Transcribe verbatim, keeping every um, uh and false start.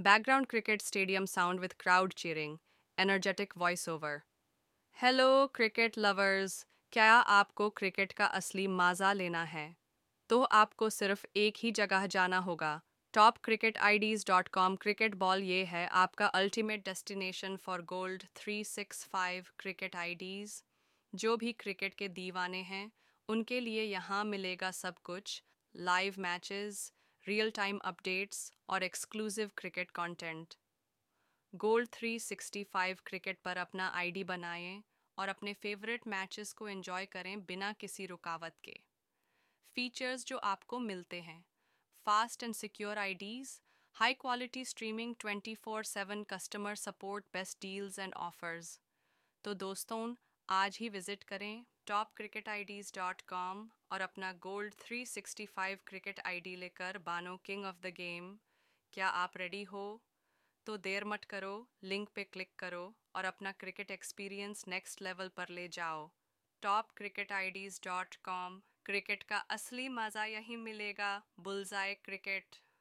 background cricket stadium sound with crowd cheering, energetic voiceover. Hello cricket lovers, क्या आपको cricket का असली मज़ा लेना है? तो आपको सिर्फ एक ही जगह जाना होगा, top cricket IDs dot com. Cricket ball ये है आपका ultimate destination for gold three six five cricket IDs. जो भी क्रिकेट के दीवाने हैं उनके लिए यहाँ मिलेगा सब कुछ: live matches, real time updates और exclusive cricket content. Gold three sixty five cricket पर अपना आईडी बनाएं और अपने फेवरेट मैचेस को एंजॉय करें बिना किसी रुकावट के। फीचर्स जो आपको मिलते हैं: fast and secure IDs, high quality streaming, twenty four seven customer support, best deals and offers. तो दोस्तों, आज ही विजिट करें top cricket IDs dot com और अपना gold three sixty five cricket ID लेकर बानो किंग ऑफ द गेम। क्या आप रेडी हो? तो देर मत करो, लिंक पे क्लिक करो और अपना क्रिकेट एक्सपीरियंस नेक्स्ट लेवल पर ले जाओ। Top cricket IDs dot com, cricket का असली मज़ा यहीं मिलेगा। बुलजाए क्रिकेट।